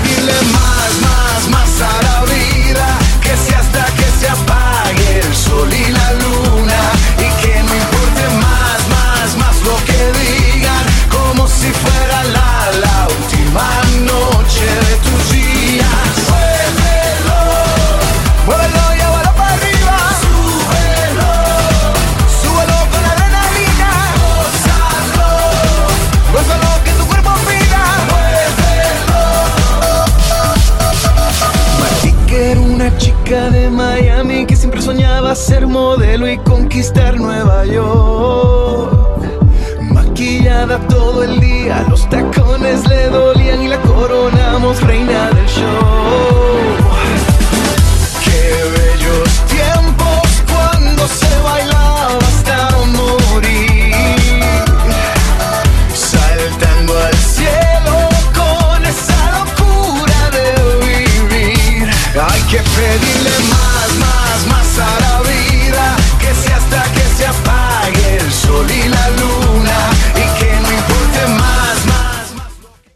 pedirle más a la vida, que sea hasta que se apague el sol y la luna, y que no importe más lo que digan, como si fuera la última noche de tus días. Muévelo y llévalo para arriba, súbelo con adrenalina, gózalo que tu cuerpo pida, Matique era una chica de Miami que siempre soñaba ser modelo y conquistar Nueva York. Maquillada todo el día, los tacones le dolían y la coronamos reina